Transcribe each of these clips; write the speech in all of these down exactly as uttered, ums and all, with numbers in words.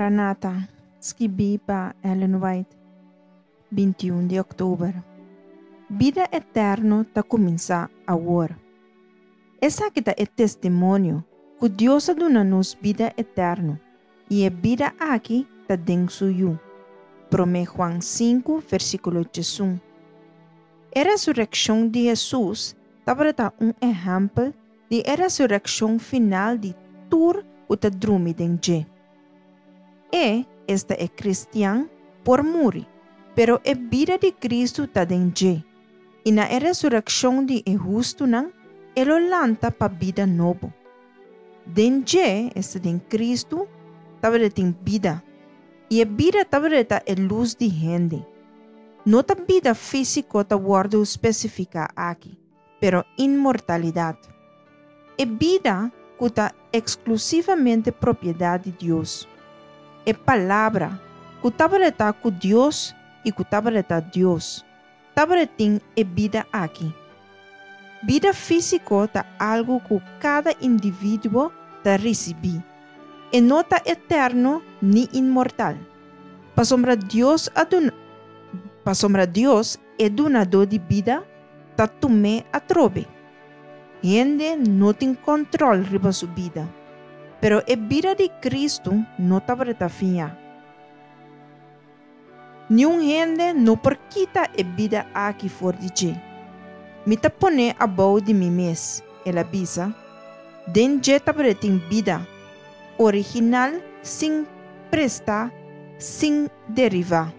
Maranata, escrita Ellen White, vinte e um de outubro. Vida eterna está começando agora. Essa aqui é testemunho que Deus dá-nos vida eterna, e a vida aqui está dentro de nós. Promete Juan cinco, versículo dezesseis. A ressurreição de Jesus estava um exemplo de a ressurreição final de tudo o que dorme dentro. E esta é cristiano por morrer, pero a vida de Cristo está dentro. E na ressurreição de justo não, ele lanta para vida nova. Dentro esta de Cristo estava tem vida, e a vida estava é luz de gente. Não a vida física está guarda específica aqui, pero imortalidade. A vida que está exclusivamente propriedade de Deus. A palavra que estava com Deus e que estava Deus, estava tem a vida aqui. Vida física está algo que cada indivíduo está recebendo, e não está eterno nem imortal. Para sombra Deus para sombra Deus é donador de vida, está tomé a trobe. Gente não tem controle sobre sua vida, pero a vida de Cristo não está para finha. Nenhum gente não perquita a vida aqui fora de ti. Me tá pone a boa de mim mesmo, ela bisa. Dentro está para ter vida original, sem prestar, sem derivar.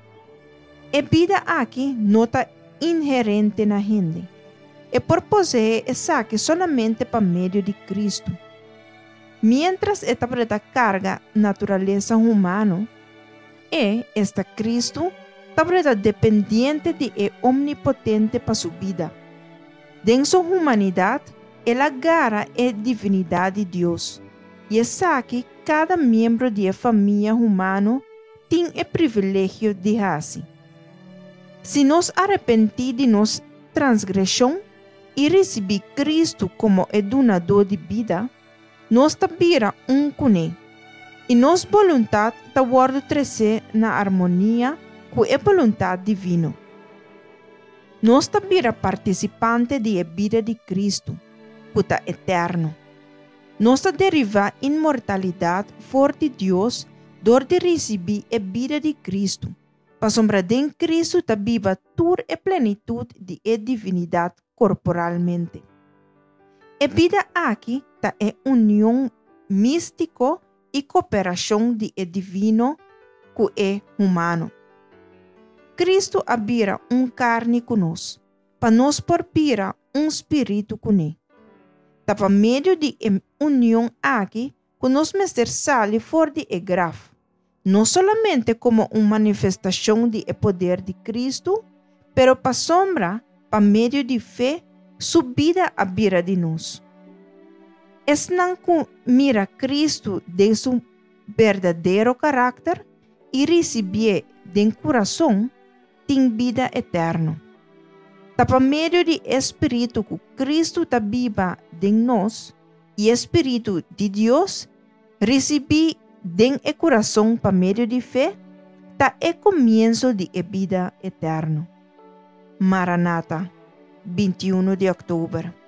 A vida aqui não está inherente na gente. É por possuir essa aqui solamente para meio de Cristo. Mientras esta preta carga natureza humana, e esta Cristo está dependente de é omnipotente para sua vida. Em sua humanidade, ela agarra a divinidade de Deus. E essa aqui cada membro da família humana tem o privilégio de assim. Se nos arrepentir de nossa transgressão e receber Cristo como o donador de vida, nós tabira um com ele. E nossa vontade está guarda crescer na harmonia com a vontade divina. Nós tabira participante da vida de Cristo, que está eterno. Nós deriva imortalidade fora de Deus, dor de receber a vida de Cristo. Para sombra de Cristo está viva toda a plenitude de a divinidade corporalmente. A vida aqui está em união mística e cooperação de é divino com é humano. Cristo habira um carne conosco, para nos porpira um espírito com ele. Para meio de união aqui, que nos mestre sale fora de é grave, não somente como uma manifestação de é poder de Cristo, pero para sombra, para meio de fé, subida a bira de nós. Es não que mira Cristo de seu verdadeiro caráter e receber de coração, tem vida eterna. Para meio de Espírito que Cristo está viva em nós, e Espírito de Deus, receber de coração para meio de fé, está é começo de vida eterna. Maranata, vinte e um de outubro.